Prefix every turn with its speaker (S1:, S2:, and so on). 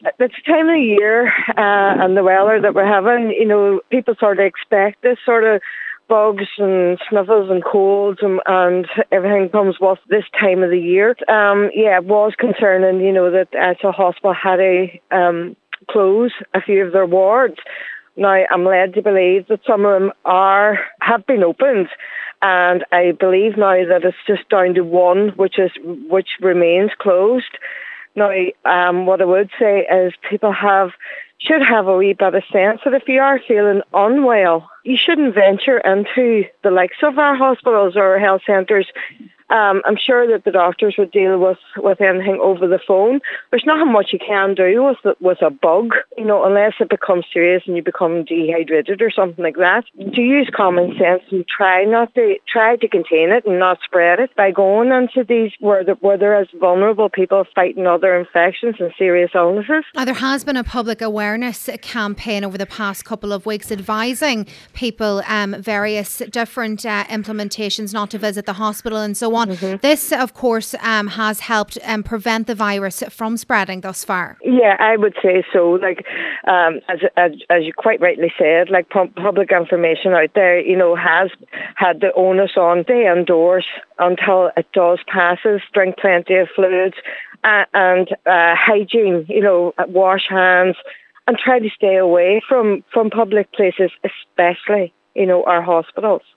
S1: It's the time of the year and the weather that we're having. People sort of expect this sort of bugs and sniffles and colds and everything comes with this time of the year. It was concerning, that Edgehill Hospital had to close a few of their wards. Now, I'm led to believe that some of them have been opened, and I believe now that it's just down to one which remains closed. Now, what I would say is people should have a wee bit of sense that if you are feeling unwell, you shouldn't venture into the likes of our hospitals or our health centres. I'm sure that the doctors would deal with anything over the phone. There's not much you can do with a bug, unless it becomes serious and you become dehydrated or something like that. To use common sense and try to contain it and not spread it by going into these where there is vulnerable people fighting other infections and serious illnesses.
S2: Now, there has been a public awareness campaign over the past couple of weeks advising people various different implementations not to visit the hospital and so on. Mm-hmm. This, of course, has helped prevent the virus from spreading thus far.
S1: Yeah, I would say so. Like, as you quite rightly said, like public information out there, has had the onus on stay indoors until it does passes, drink plenty of fluids and hygiene, wash hands and try to stay away from public places, especially, our hospitals.